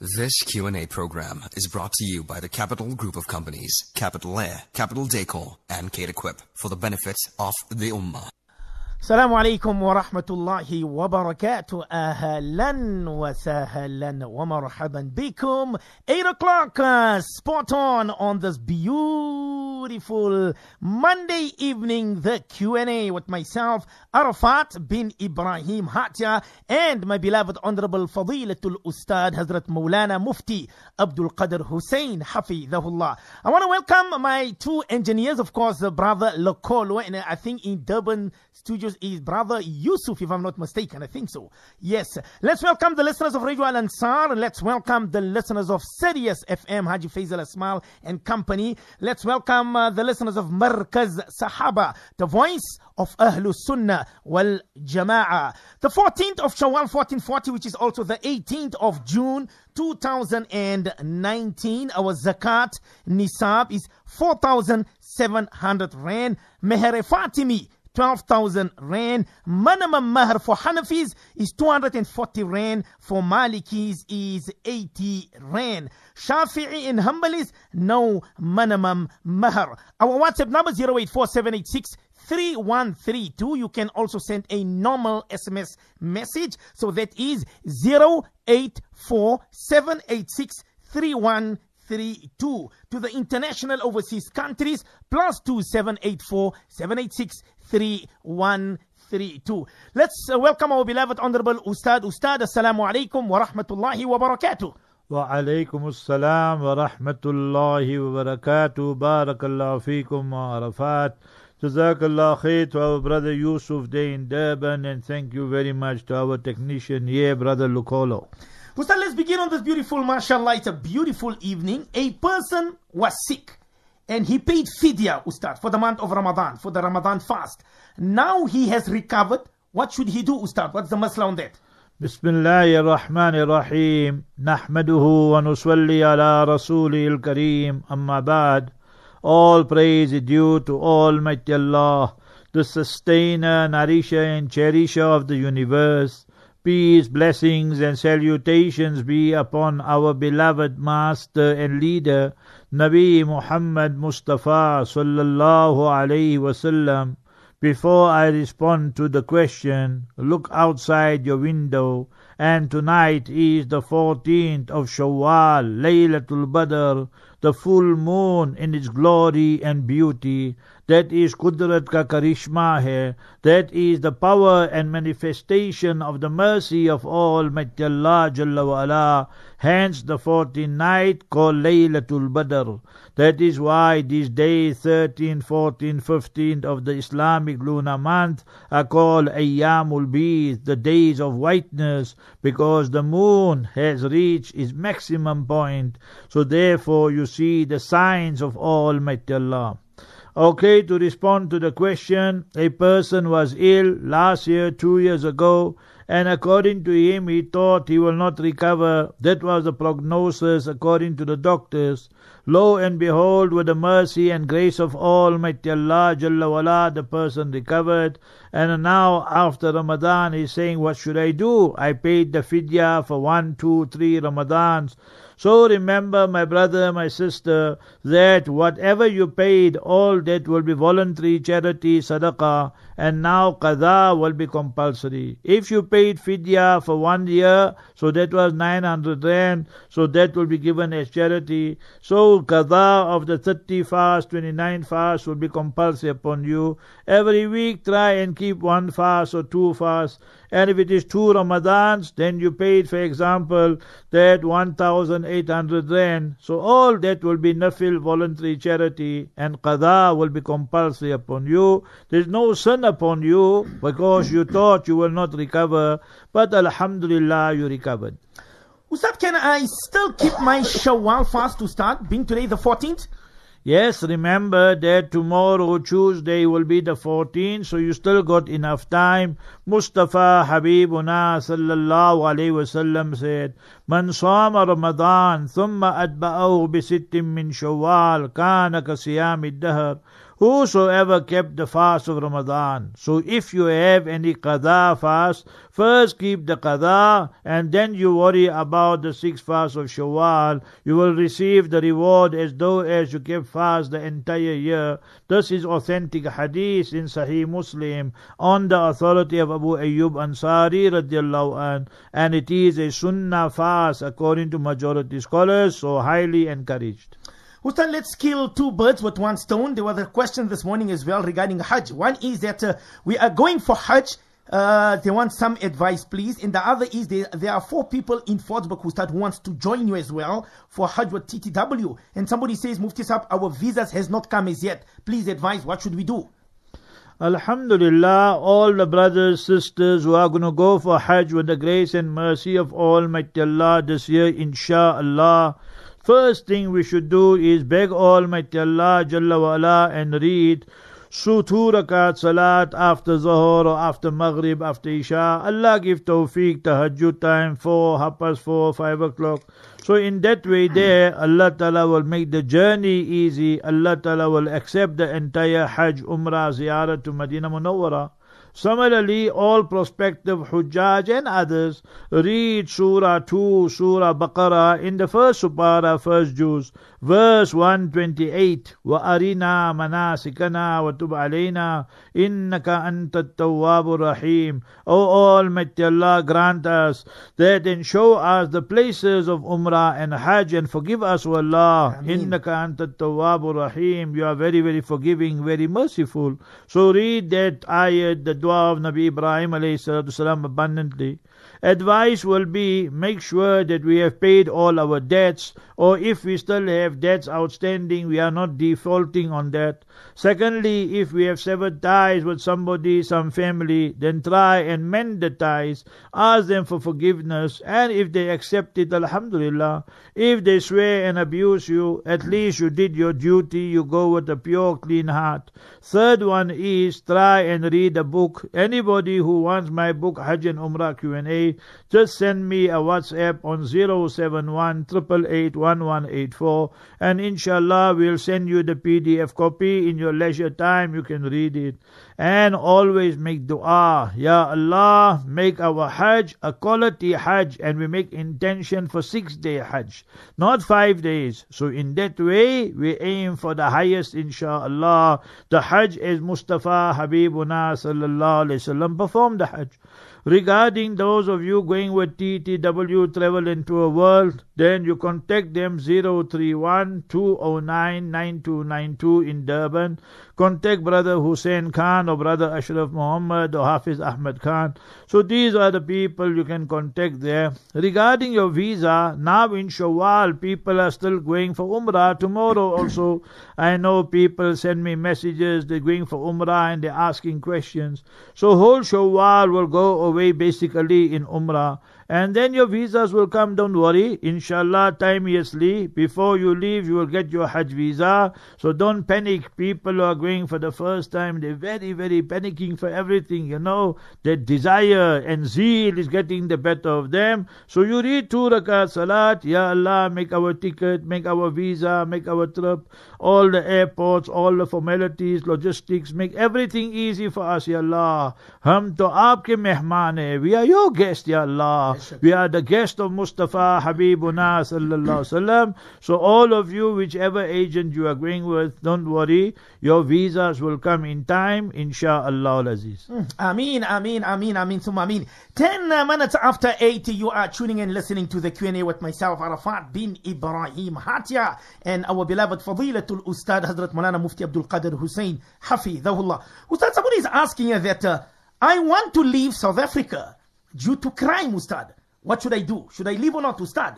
This Q&A program is brought to you by the Capital Group of Companies, Capital Air, Capital Decor, and Kate Equip for the benefit of the Ummah. السلام عليكم ورحمة الله وبركاته. أهلا وسهلا ومرحبا بكم. 8 o'clock, spot on this beautiful Monday evening, the Q&A with myself, Arafat bin Ibrahim Hatia, and my beloved Honorable Fadilatul Ustad Hazrat Maulana Mufti Abdul Qadir Hussein Hafidhahullah. I want to welcome my two engineers, of course, Brother Lokolo, and I think in Durban Studios is Brother Yusuf, if I'm not mistaken. I think so. Yes. Let's welcome the listeners of Radio Al Ansar. Let's welcome the listeners of Sirius FM, Haji Faisal Asmal and company. Let's welcome the listeners of Markaz Sahaba, the voice of Ahlus Sunnah wal Jama'ah. The 14th of Shawwal 1440, which is also the 18th of June 2019. Our Zakat Nisab is 4,700 Rand. Meher Fatimi, 12,000 Rand. Minimum Mahr for Hanafis is 240 Rand. For Malikis is 80 Rand. Shafi'i and Hanbalis, no minimum Mahr. Our WhatsApp number 084-786-3132. You can also send a normal SMS message. So that is 084-786-3132. To the international overseas countries, +2 784-786-3132. Let's welcome our beloved Honorable Ustad. Ustad, Assalamu alaikum wa rahmatullahi wa barakatuh. Wa alaikum assalam wa rahmatullahi wa barakatuh. Barakallahu feekum wa arafat. Jazakallah khair to our brother Yusuf there in Durban, and thank you very much to our technician here, Brother Lukolo. Ustad, let's begin on this beautiful, mashallah, it's a beautiful evening. A person was sick and he paid fidya, Ustad, for the month of Ramadan, for the Ramadan fast. Now he has recovered. What should he do, Ustad? What's the masla on that? Bismillahir Rahmanir Rahim. Nahmaduhu wa nusalli ala Rasulil Kareem. Amma ba'd. All praise is due to Almighty Allah, the sustainer, nourisher and cherisher of the universe. Peace, blessings and salutations be upon our beloved master and leader, Nabi Muhammad Mustafa sallallahu alayhi wasallam. Before I respond to the question, look outside your window, and tonight is the 14th of Shawwal, Laylatul Badr, the full moon in its glory and beauty. That is Qudrat ka Karishma hai. That is the power and manifestation of the mercy of Almighty Allah Jalla wa Ala. Hence the 14th night called Laylatul Badr. That is why these days 13, 14, 15 of the Islamic lunar month are called Ayyamul Bid, the days of whiteness, because the moon has reached its maximum point. So therefore you see the signs of Almighty Allah. Okay, to respond to the question, a person was ill last year, 2 years ago, and according to him, he thought he will not recover. That was the prognosis according to the doctors. Lo and behold, with the mercy and grace of Almighty Allah Jalla wala, the person recovered. And now after Ramadan, he's saying, what should I do? I paid the fidya for 1, 2, 3 Ramadans. So remember, my brother, my sister, that whatever you paid, all that will be voluntary charity, sadaqah, and now qadha will be compulsory. If you paid fidya for 1 year, so that was 900 Rand, so that will be given as charity. So qadha of the 30 fast, 29 fast will be compulsory upon you. Every week try and keep 1 fast or 2 fasts. And if it is 2 Ramadans, then you paid, for example, that 1,800 Rand. So all that will be nafil, voluntary charity, and qadha will be compulsory upon you. There is no sin upon you because you thought you will not recover, but alhamdulillah you recovered. Ustad, can I still keep my Shawwal fast to start, being today the 14th? Yes, remember that tomorrow, Tuesday, will be the 14th, so you still got enough time. Mustafa Habibuna sallallahu alayhi wasallam said, من صام رمضان ثم أتبعه بست من شوال كان كصيام الدهر. Whosoever kept the fast of Ramadan. So if you have any qadha fast, first keep the qadha and then you worry about the 6 fasts of Shawwal. You will receive the reward as though as you kept fast the entire year. This is authentic hadith in Sahih Muslim on the authority of Abu Ayyub Ansari radiallahu an, and it is a sunnah fast according to majority scholars, so highly encouraged. Ustad, let's kill 2 birds with 1 stone. There was a question this morning as well regarding Hajj. One is that we are going for Hajj. They want some advice, please. And the other is there are 4 people in Fordsburg, Ustad, who wants to join you as well for Hajj with TTW. And somebody says, Mufti Sahab, our visas has not come as yet. Please advise, what should we do? Alhamdulillah, all the brothers, sisters who are going to go for Hajj with the grace and mercy of Almighty Allah this year, inshaAllah. First thing we should do is beg Almighty Allah Jalla wa Ala and read 2 rakat salat after Zuhur or after Maghrib, after Isha. Allah give tawfiq, tahajjud time, 4:30, 5 o'clock. So in that way there, Allah Ta'ala will make the journey easy. Allah Ta'ala will accept the entire Hajj, Umrah, Ziyarah to Medina Munawwara. Similarly, all prospective Hujjaj and others read Surah 2, Surah Baqarah in the first Supara, first juz, verse 128. وَأَرِنَا مَنَاسِكَنَا وَتُبْ عَلَيْنَا إِنَّكَ أَنْتَ التَّوَّابُ الرَّحِيمُ. O Almighty Allah, grant us that and show us the places of Umrah and Hajj and forgive us, O Allah. إِنَّكَ أَنْتَ التَّوَّابُ الرَّحِيمُ. You are very, very forgiving, very merciful. So read that ayat, the dua of Nabi Ibrahim alayhi salatu salam abundantly. Advice will be, make sure that we have paid all our debts, or if we still have debts outstanding, we are not defaulting on that. Secondly, if we have severed ties with somebody, some family, then try and mend the ties, ask them for forgiveness, and if they accept it, alhamdulillah. If they swear and abuse you, at least you did your duty, you go with a pure, clean heart. Third one is, try and read a book. Anybody who wants my book, Hajj and Umrah Q&A, just send me a WhatsApp on 071 888 1184, and inshallah we'll send you the PDF copy in your leisure time. You can read it. And always make dua. Ya Allah, make our Hajj a quality Hajj, and we make intention for 6-day Hajj, not 5 days. So in that way, we aim for the highest, inshallah. The Hajj is Mustafa Habibuna sallallahu alayhi wasallam performed the Hajj. Regarding those of you going with TTW Travel and Tour World, then you contact them 031-209-9292 in Durban. Contact Brother Hussein Khan or Brother Ashraf Muhammad or Hafiz Ahmed Khan. So these are the people you can contact there. Regarding your visa, now in Shawwal, people are still going for Umrah. Tomorrow also, I know people send me messages, they're going for Umrah and they're asking questions. So whole Shawwal will go away basically in Umrah. And then your visas will come, don't worry. Inshallah, timeously, before you leave, you will get your Hajj visa. So don't panic. People who are going for the first time, they're very, very panicking for everything, you know. Their desire and zeal is getting the better of them. So you read 2 rakat salat, Ya Allah, make our ticket, make our visa, make our trip, all the airports, all the formalities, logistics, make everything easy for us, Ya Allah. Hum to aapke mehman hai. We are your guest, Ya Allah. We are the guest of Mustafa Habibuna sallallahu alaihi wasallam. So all of you, whichever agent you are going with, don't worry. Your visas will come in time, insha'Allah al-Aziz. Ameen, ameen, ameen, ameen, summa ameen. 10 minutes after 8, you are tuning in, listening to the Q&A with myself, Arafat bin Ibrahim Hatia, and our beloved Fadilatul Ustad Hazrat Maulana Mufti Abdul Qadir Hussein Hafidhahullah. Ustad, somebody is asking that I want to leave South Africa due to crime, Ustad. What should I do? Should I leave or not, Ustad?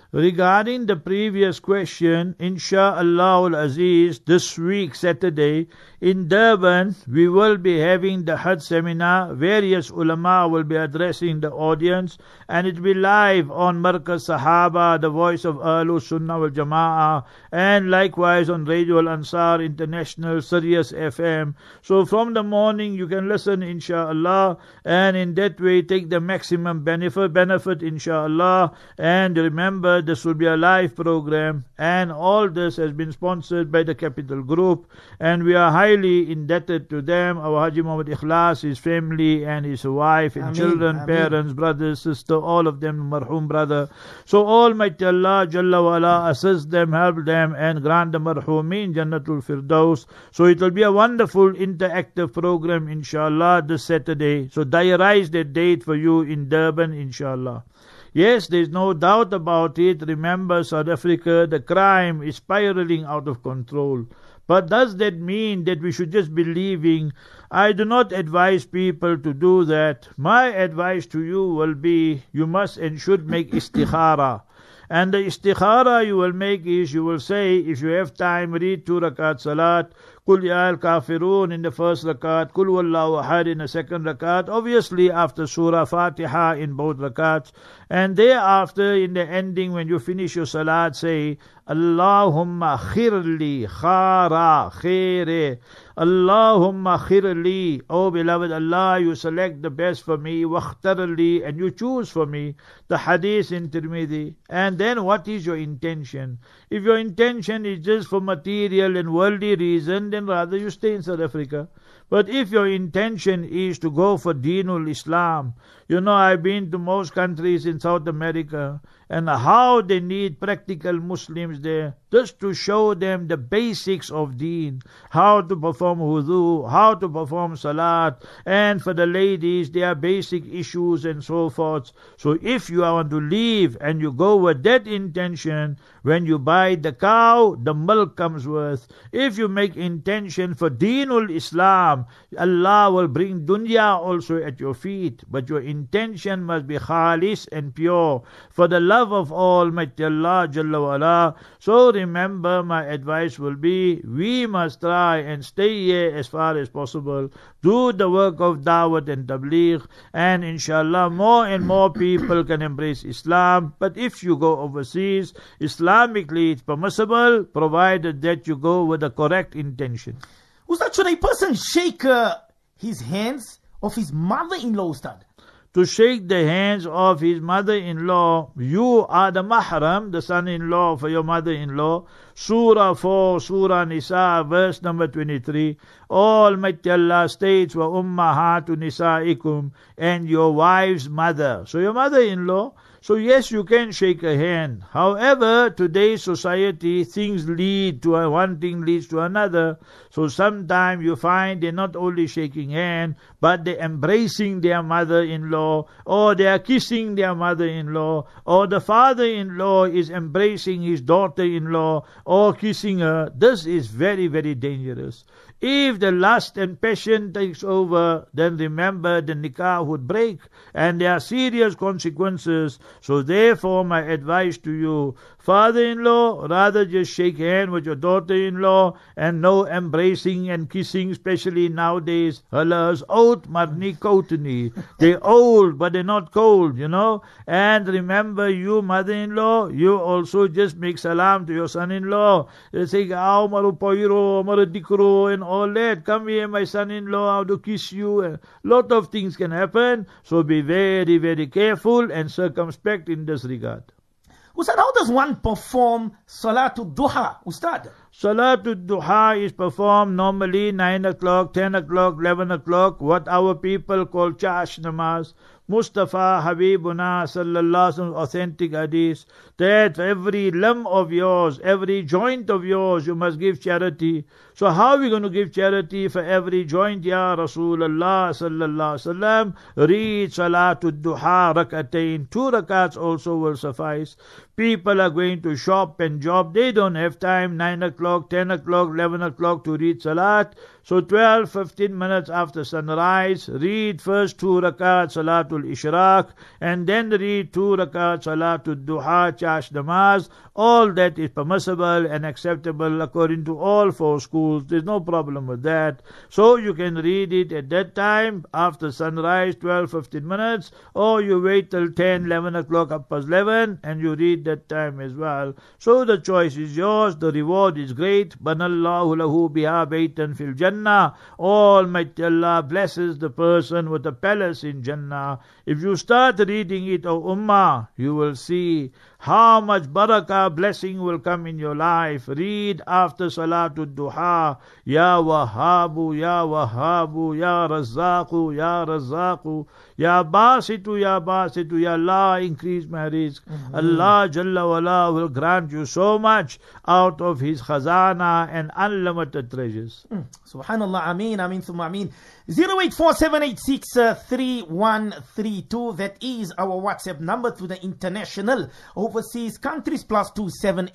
Regarding the previous question, Insha'Allah al-Aziz, this week, Saturday, in Durban, we will be having the Hajj seminar. Various ulama will be addressing the audience, and it will be live on Markaz Sahaba, the voice of Ahlus Sunnah wal Jama'ah, and likewise on Radio Al-Ansar International, Sirius FM. So from the morning, you can listen, Insha'Allah, and in that way, take the maximum benefit, Insha'Allah, and remember, this will be a live program, and all this has been sponsored by the Capital Group, and we are highly indebted to them, our Haji Muhammad Ikhlas, his family and his wife and children, parents, brothers, sister, all of them, marhum brother. So Almighty Allah Jalla wa Ala assist them, help them, and grant the marhumin Jannatul Firdaus. So it will be a wonderful interactive program, inshallah, this Saturday. So diarize that date for you in Durban, inshallah. Yes, there is no doubt about it. Remember, South Africa, the crime is spiraling out of control. But does that mean that we should just be leaving? I do not advise people to do that. My advice to you will be, you must and should make istikhara. And the istikhara you will make is, you will say, if you have time, read 2 rakat salat, Kul Ya al-Kafirun in the first rakat, Kul Wallahu Ahad in the second rakat, obviously after Surah Fatiha in both rakats, and thereafter in the ending when you finish your salat, say, Allahumma khirli khara khaire, Allahumma khirli, oh beloved Allah, you select the best for me, wakhtarli, and you choose for me, the hadith in Tirmidhi. And then what is your intention? If your intention is just for material and worldly reason, then rather you stay in South Africa. But if your intention is to go for Deenul Islam, you know, I've been to most countries in South America, and how they need practical Muslims there, just to show them the basics of Deen, how to perform wudu, how to perform salat, and for the ladies, their basic issues and so forth. So if you want to leave and you go with that intention, when you buy the cow, the milk comes with. If you make intention for Deenul Islam, Allah will bring dunya also at your feet. But your intention must be khalis and pure, for the love of Almighty Allah Jalla wa Ala. So remember, my advice will be, we must try and stay here as far as possible, do the work of Dawat and Tabligh, and inshallah more and more people can embrace Islam. But if you go overseas, Islamically it's permissible, provided that you go with the correct intention. Ustad, should a person shake his hands of his mother-in-law, Ustad? To shake the hands of his mother-in-law, you are the mahram, the son-in-law for your mother-in-law. Surah 4, Surah Nisa, verse number 23. Almighty Allah states, wa ummahatu nisaikum, and your wife's mother. So your mother-in-law. So yes, you can shake a hand. However, today's society, things lead to one thing leads to another. So sometimes you find they're not only shaking hand, but they're embracing their mother-in-law, or they are kissing their mother-in-law, or the father-in-law is embracing his daughter-in-law, or kissing her. This is very, very dangerous. If the lust and passion takes over, then remember the nikah would break, and there are serious consequences. So therefore, my advice to you, father-in-law, rather just shake hand with your daughter-in-law, and no embracing and kissing, especially nowadays. Allah's old marni kotani. They're old, but they're not cold, you know. And remember, you mother-in-law, you also just make salam to your son-in-law. They say, "Aao maru poiro, maru dikro," and all that. Come here, my son-in-law, I want to kiss you. A lot of things can happen. So be very, very careful and circumspect in this regard. Ustad, how does one perform Salatul Duha, Ustad? Salatul Duha is performed normally 9 o'clock, 10 o'clock, 11 o'clock, what our people call Chash Namaz. Mustafa Habibuna Sallallahu Alaihi Wasallam authentic hadith that every limb of yours, every joint of yours, you must give charity. So how are we going to give charity for every joint? Ya Rasulullah Sallallahu Alaihi Wasallam, read Salatul Duha rakatain. 2 rakats also will suffice. People are going to shop and job. They don't have time, 9 o'clock, 10 o'clock, 11 o'clock to read Salat. So 12, 15 minutes after sunrise, read first 2 rakat Salatul Ishraq and then read 2 rakat Salatul Duha, Chash Namaz. All that is permissible and acceptable according to all 4 schools. There's no problem with that. So you can read it at that time after sunrise, 12, 15 minutes, or you wait till 10, 11 o'clock, up past 11, and you read that time as well. So the choice is yours. The reward is great. Banallahu lahu biha baytan fil Jannah. Almighty Allah blesses the person with a palace in Jannah. If you start reading it, O Ummah, you will see how much barakah, blessing will come in your life. Read after Salatul Duha, Ya Wahhabu, Ya Wahhabu, Ya Razzaqu, Ya Razzaqu, Ya Basitu, Ya Basitu, Ya Allah, increase my rizq. Allah Jalla wala will grant you so much out of His khazana and unlimited treasures. Subhanallah, Ameen, Ameen, Thumma Ameen. 08478863132. That is our WhatsApp number to the international overseas countries. +2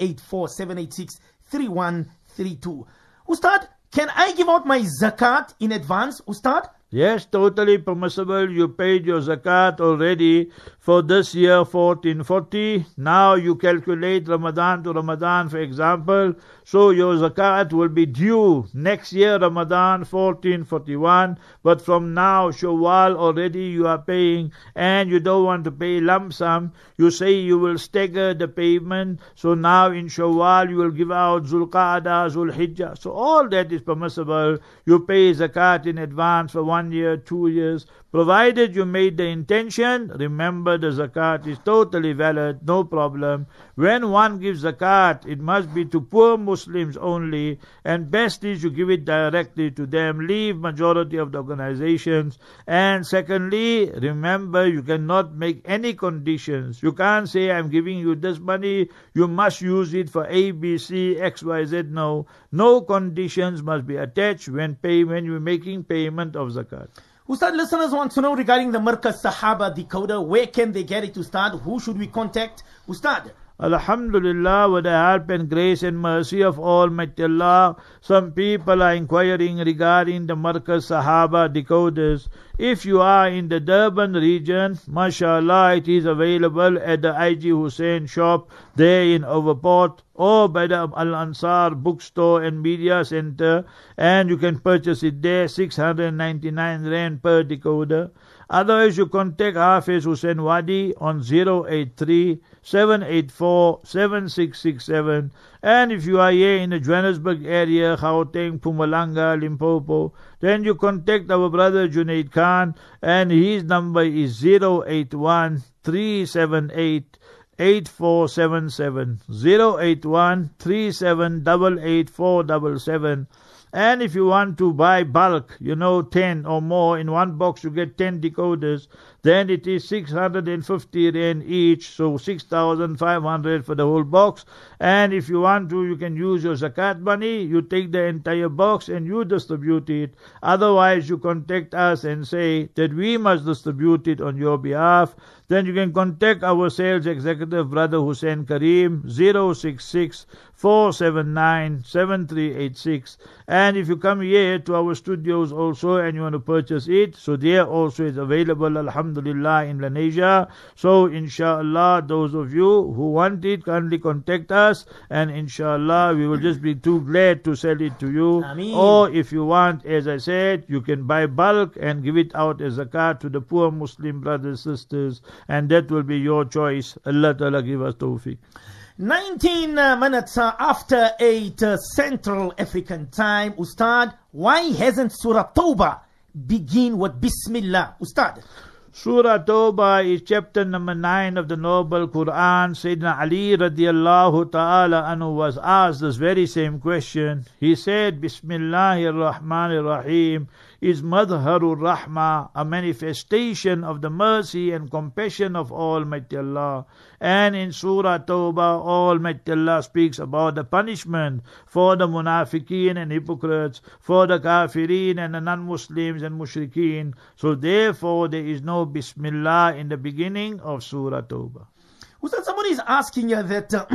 7847863132. Ustad, can I give out my zakat in advance, Ustad? Yes, totally permissible. You paid your zakat already for this year 1440. Now you calculate Ramadan to Ramadan, for example. So your zakat will be due next year Ramadan 1441. But from now Shawwal already you are paying, and you don't want to pay lump sum. You say you will stagger the payment. So now in Shawwal you will give out Zulqa'dah, Zulhijjah. So all that is permissible. You pay zakat in advance for 1 year, 2 years. Provided you made the intention, remember the zakat is totally valid, no problem. When one gives zakat, it must be to poor Muslims only, and best is you give it directly to them. Leave majority of the organizations. And secondly, remember you cannot make any conditions. You can't say I'm giving you this money, you must use it for A, B, C, X, Y, Z. No. No conditions must be attached when you're making payment of zakat. Ustad, listeners want to know regarding the Markaz Sahaba decoder. Where can they get it, Ustad? Who should we contact, Ustad? Alhamdulillah, with the help and grace and mercy of Almighty Allah, some people are inquiring regarding the Markaz Sahaba decoders. If you are in the Durban region, mashallah, it is available at the IG Hussein shop there in Overport, or by the Al-Ansar bookstore and media center, and you can purchase it there, 699 Rand per decoder. Otherwise, you contact Hafiz Hussein Wadi on 083-784-7667. And if you are here in the Johannesburg area, Gauteng, Mpumalanga, Limpopo, then you contact our brother Junaid Khan, and his number is 081-378-8477, 081-3788-477. And if you want to buy bulk, 10 or more in one box, you get 10 decoders, then it is 650 Rand each, so 6,500 for the whole box. And if you want to, you can use your zakat money, you take the entire box and you distribute it. Otherwise, you contact us and say that we must distribute it on your behalf. Then you can contact our sales executive, Brother Hussein Kareem, 066-479-7386. And if you come here to our studios also and you want to purchase it, so there also is available, alhamdulillah, in Lenasia. So inshallah, those of you who want it, kindly contact us, and inshallah, we will just be too glad to sell it to you. Ameen. Or if you want, as I said, you can buy bulk and give it out as zakat to the poor Muslim brothers, sisters, and that will be your choice. Allah Ta'ala give us tawfiq. 19 minutes after 8 Central African Time. Ustad, why hasn't Surah Tawbah begin with Bismillah? Ustad. Surah Tawbah is chapter number 9 of the Noble Quran. Sayyidina Ali radiallahu ta'ala anhu was asked this very same question. He said, Bismillahir Rahmanir Rahim is Madharur Rahma, a manifestation of the mercy and compassion of Almighty Allah. And in Surah Tawbah, Almighty Allah speaks about the punishment for the munafiqeen and hypocrites, for the kafirin and the non-Muslims and mushrikeen. So therefore there is no Bismillah in the beginning of Surah Tawbah. Ustad, somebody is asking you that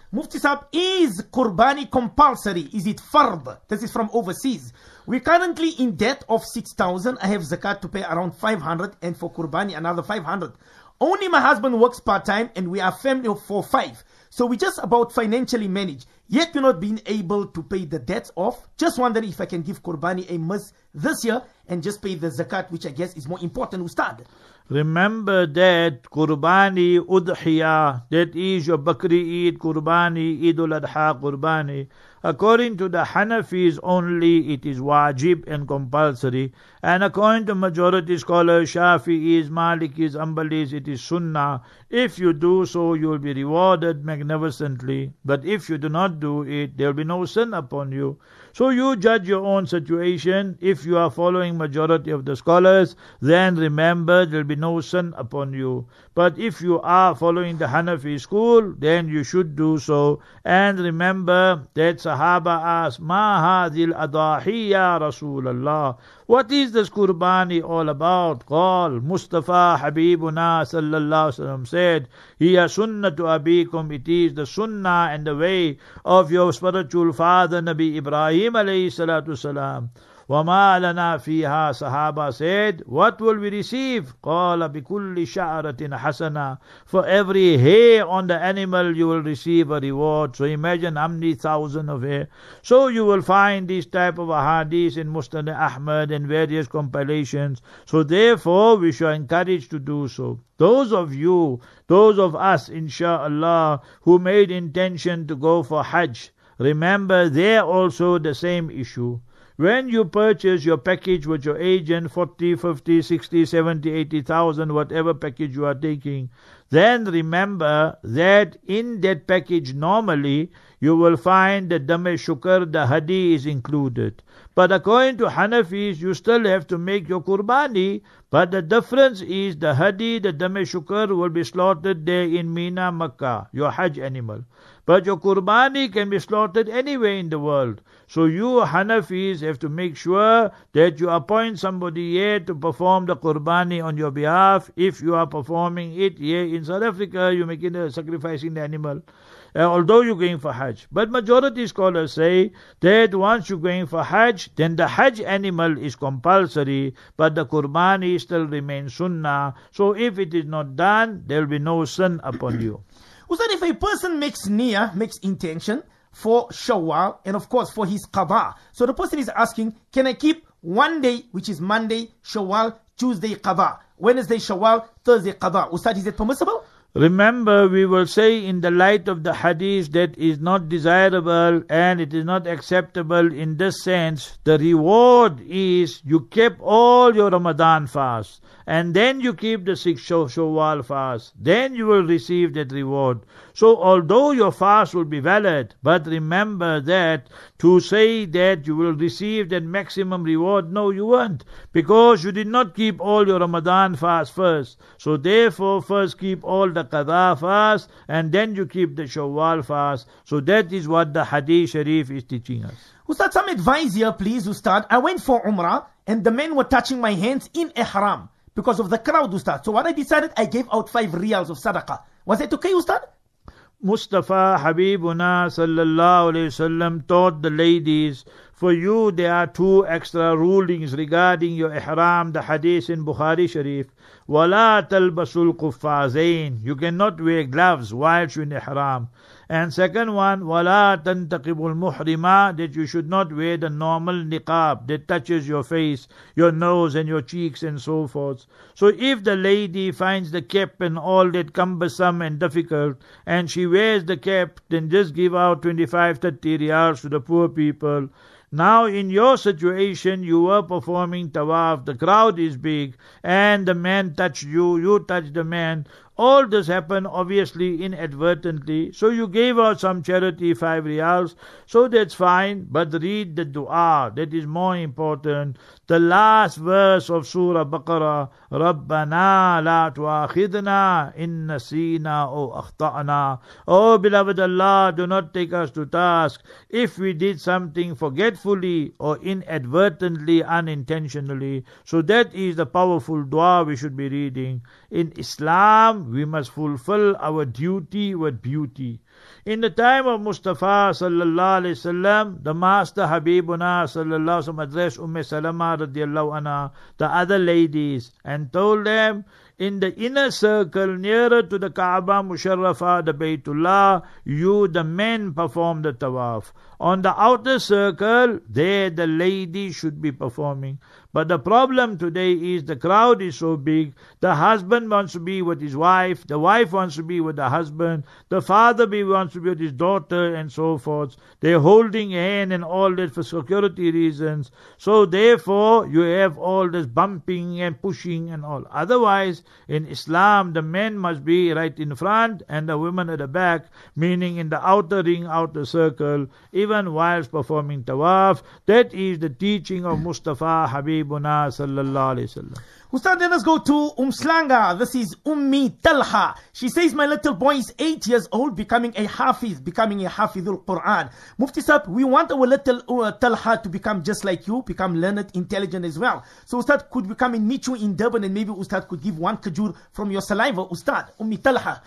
Mufti Saab, is Qurbani compulsory? Is it fard? This is from overseas. We're currently in debt of 6,000. I have zakat to pay around 500 and for Qurbani another 500. Only my husband works part-time and we are family of 4-5. So we just about financially manage. Yet we're not being able to pay the debts off. Just wondering if I can give Qurbani a miss this year and just pay the zakat, which I guess is more important, Ustad. Remember that Qurbani Udhiya, that is your Bakri Eid Qurbani, Eidul Adha Qurbani. According to the Hanafis only, it is wajib and compulsory. And according to majority scholars, Shafi'is, Malikis, Ambalis, it is sunnah. If you do so, you will be rewarded magnificently. But if you do not do it, there will be no sin upon you. So you judge your own situation. If you are following majority of the scholars, then remember there will be no sin upon you. But if you are following the Hanafi school, then you should do so. And remember that Sahaba asked, Ma hadhil adahi ya Rasulallah. What is this Qurbani all about? Qal Mustafa Habibuna sallallahu alaihi wasallam said, Hiya sunnatu abikum. It is the sunnah and the way of your spiritual father Nabi Ibrahim alayhi salatu salam. وَمَا لَنَا فِيهَا. Sahaba said, what will we receive? قَالَ بِكُلِّ شَعْرَةٍ حَسَنَةٍ. For every hair on the animal you will receive a reward. So imagine how many thousand of hair. So you will find this type of ahadith in Musnad Ahmad and various compilations. So therefore we should encourage to do so. Those of us, insha'Allah, who made intention to go for Hajj, remember there also the same issue. When you purchase your package with your agent, 40, 50, 60, 70, 80,000, whatever package you are taking, then remember that in that package normally you will find the Dam-e Shukr, the Hadi is included. But according to Hanafis, you still have to make your Qurbani. But the difference is the Hadi, the Dam-e Shukr will be slaughtered there in Mina, Makkah, your Hajj animal. But your Qurbani can be slaughtered anywhere in the world. So you Hanafis have to make sure that you appoint somebody here to perform the Qurbani on your behalf. If you are performing it here in South Africa, you make it sacrificing the animal. Although you're going for Hajj. But majority scholars say that once you're going for Hajj, then the Hajj animal is compulsory, but the Qurbani still remains sunnah. So if it is not done, there will be no sin upon you. Ustad, if a person makes niyyah, makes intention for Shawwal, and of course for his qada, so the person is asking, can I keep one day, which is Monday, Shawwal, Tuesday, qada, Wednesday, Shawwal, Thursday, qada? Ustad, is it permissible? Remember, we will say in the light of the hadith that is not desirable and it is not acceptable in this sense. The reward is you kept all your Ramadan fast and then you keep the 6 Shawwal fast. Then you will receive that reward. So although your fast will be valid, but remember that to say that you will receive that maximum reward, no, you won't, because you did not keep all your Ramadan fast first. So therefore, first keep all the Qadha fast and then you keep the Shawwal fast. So that is what the Hadith Sharif is teaching us. Ustad, some advice here, please, Ustad. I went for Umrah and the men were touching my hands in Ihram because of the crowd, Ustad. So what I decided, I gave out 5 riyals of sadaqah. Was it okay, Ustad? Mustafa Habibuna sallallahu alayhi wasallam taught the ladies, for you there are 2 extra rulings regarding your ihram, the hadith in Bukhari Sharif. وَلَا تَلْبَسُوا الْقُفَّازَيْنِ. You cannot wear gloves while you're in ihram. And second one, وَلَا تَنْتَقِبُ الْمُحْرِمَةِ, that you should not wear the normal niqab that touches your face, your nose and your cheeks and so forth. So if the lady finds the cap and all that cumbersome and difficult, and she wears the cap, then just give out 25, 30 riyals to the poor people. Now in your situation, you were performing tawaf, the crowd is big, and the man touched you, you touched the man. All this happened obviously inadvertently. So you gave out some charity, 5 riyals. So that's fine. But read the dua. That is more important. The last verse of Surah Baqarah. Rabbana la tu'akhidna in nasina o akhta'na. Oh beloved Allah, do not take us to task if we did something forgetfully or inadvertently, unintentionally. So that is the powerful dua we should be reading. In Islam, we must fulfill our duty with beauty. In the time of Mustafa sallallahu alaihi wasallam, the Master Habibuna sallallahu alaihi wasallam addressed Salama radiallahu anha, the other ladies, and told them, in the inner circle nearer to the Kaaba Musharrafa, the Baytullah, you the men perform the tawaf. On the outer circle, there the ladies should be performing. But the problem today is the crowd is so big, the husband wants to be with his wife, the wife wants to be with the husband, the father wants to be with his daughter, and so forth. They're holding a hand and all that for security reasons. So therefore, you have all this bumping and pushing and all. Otherwise, in Islam, the men must be right in front and the women at the back, meaning in the outer ring, outer circle, even whilst performing tawaf. That is the teaching of Mustafa Habibuna sallallahu alaihi wasallam. Ustad, let us go to Slanga. This is Ummi Talha. She says, my little boy is 8 years old, becoming a Hafidul Quran. Mufti Sahib, we want our little Talha to become just like you, become learned, intelligent as well. So Ustad, could we come and meet you in Durban, and maybe Ustad could give one kajur from your saliva, Ustad, Ummi Talha.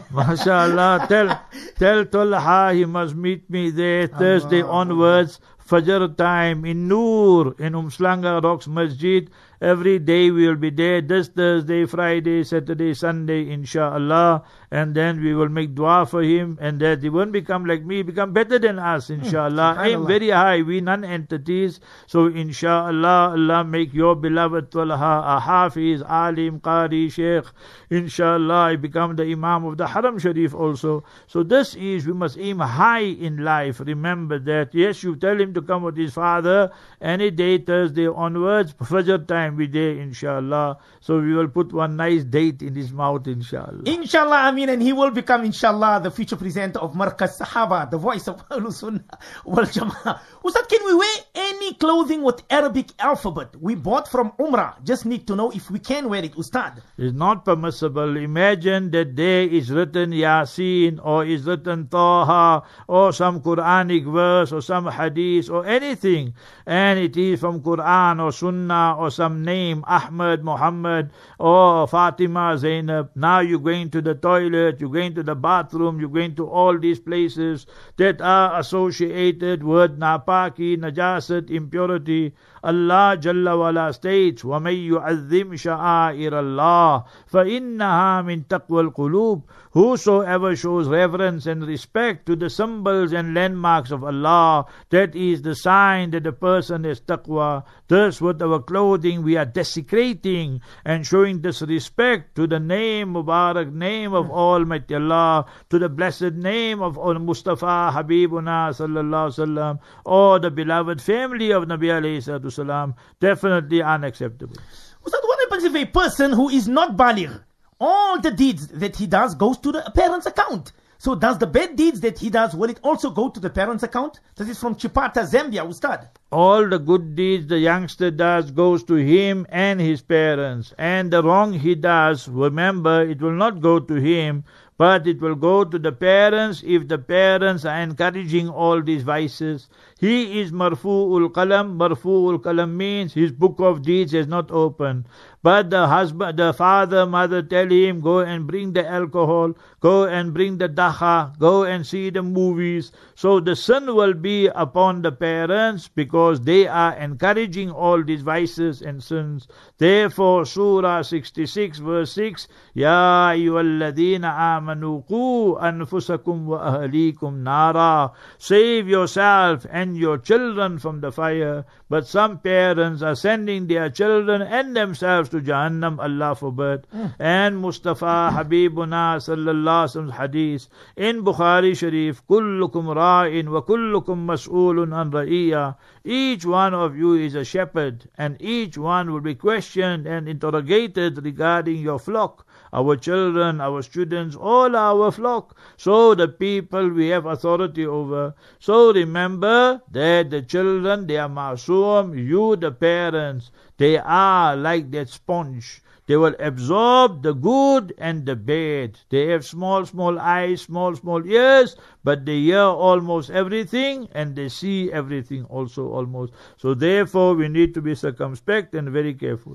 MashaAllah, tell Talha he must meet me there Thursday onwards, Fajr time in Noor in Slanga Rocks Masjid. Every day we will be there, this Thursday, Friday, Saturday, Sunday, inshaAllah. And then we will make dua for him, and that he won't become like me, become better than us, inshaAllah. I am very high, we non-entities. So inshaAllah, Allah make your beloved Talha a Hafiz, Alim, Qari, Sheikh. Inshallah, I become the Imam of the Haram Sharif also. So this is, we must aim high in life. Remember that. Yes, you tell him to come with his father any day, Thursday onwards, Fajr time we there, inshallah. So we will put one nice date in his mouth, inshallah. Inshallah, Ameen, and he will become, inshallah, the future presenter of Markaz Sahaba, the voice of Ahlul Sunnah wal Jama'ah. Ustad, can we wear any clothing with Arabic alphabet we bought from Umrah? Just need to know if we can wear it, Ustad. It's not permissible. Imagine that there is written Yasin, or is written Taha, or some Quranic verse, or some hadith, or anything, and it is from Quran or Sunnah, or some name, Ahmad, Muhammad, or Fatima, Zainab. Now you're going to the toilet, you're going to the bathroom, you're going to all these places that are associated with napaki, najasat, impurity. Allah Jalla wala states, وَمَن يُعَذِّمْ شَعَائِرَ اللَّهِ فَإِنَّهَا مِن تَقْوَى الْقُلُوبِ. Whosoever shows reverence and respect to the symbols and landmarks of Allah, that is the sign that the person has taqwa. Thus with our clothing we are desecrating and showing disrespect to the name, Mubarak name of Almighty Allah, to the blessed name of Mustafa Habibuna sallallahu alaihi wasallam, or the beloved family of Nabi alayhi salatu wasalam. Definitely unacceptable. Ustad, what happens if a person who is not baligh, all the deeds that he does goes to the parents' account? So does the bad deeds that he does, will it also go to the parents' account? This is from Chipata, Zambia, Ustad. All the good deeds the youngster does goes to him and his parents. And the wrong he does, remember, it will not go to him, but it will go to the parents if the parents are encouraging all these vices. He is marfu'ul qalam. Marfu'ul qalam means his book of deeds is not open. But the husband, the father, mother tell him, go and bring the alcohol, go and bring the daha, go and see the movies. So the sin will be upon the parents because they are encouraging all these vices and sins. Therefore, Surah 66 verse 6, Ya ayyuhalladhina amanu qu anfusakum wa ahlikum nara. Save yourself and your children from the fire. But some parents are sending their children and themselves to Jahannam, Allah forbid. And Mustafa Habibuna sallallahu alaihi wasallam's hadith in Bukhari Sharif, kullukum ra'in wa kullukum mas'ulun an ra'iyya. Each one of you is a shepherd, and each one will be questioned and interrogated regarding your flock. Our children, our students, all our flock. So the people we have authority over. So remember that the children, they are ma'soom. You, the parents, they are like that sponge. They will absorb the good and the bad. They have small, small eyes, small, small ears, but they hear almost everything and they see everything also almost. So therefore we need to be circumspect and very careful.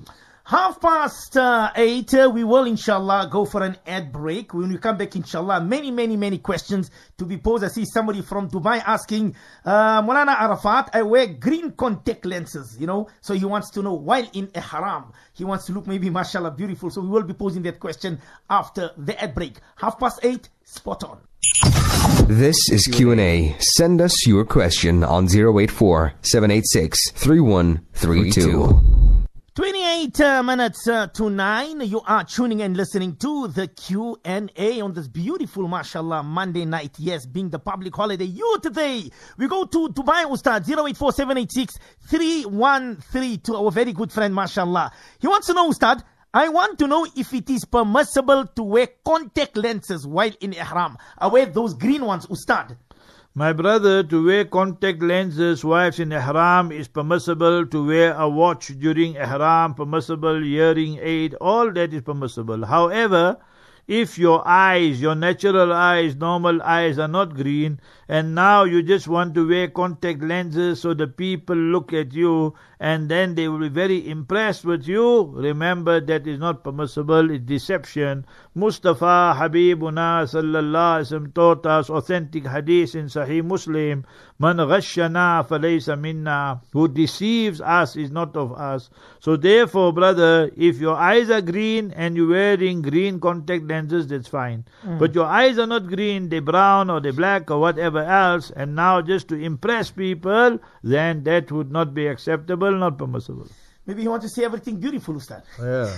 8:30, we will inshallah go for an ad break. When we come back, inshallah, many questions to be posed. I see somebody from Dubai asking, Maulana Arafat, I wear green contact lenses, so he wants to know, while in ihram, he wants to look maybe mashallah beautiful. So we will be posing that question after the ad break. 8:30, spot on. This is Q&A. Send us your question on 084-786-3132. 28 minutes to 9. You are tuning and listening to the Q&A on this beautiful, mashallah, Monday night. Yes, being the public holiday. You today, we go to Dubai, Ustad, 084-786-3132. Our very good friend, mashallah. He wants to know, Ustad, I want to know if it is permissible to wear contact lenses while in ihram. I wear those green ones, Ustad. My brother, to wear contact lenses whilst in ihram is permissible. To wear a watch during ihram, permissible. Hearing aid, all that is permissible. However, if your eyes, your natural eyes, normal eyes are not green, and now you just want to wear contact lenses so the people look at you and then they will be very impressed with you, remember that is not permissible, it's deception. Mustafa Habibuna sallallahu alaihi wasallam taught us authentic hadith in Sahih Muslim, Man ghashana falaysa minna, who deceives us is not of us. So therefore, brother, if your eyes are green and you're wearing green contact lenses, that's fine. But your eyes are not green, they're brown or they're black or whatever else, and now just to impress people, then that would not be acceptable, not permissible. Maybe you want to say everything beautiful, Ustad. Yeah.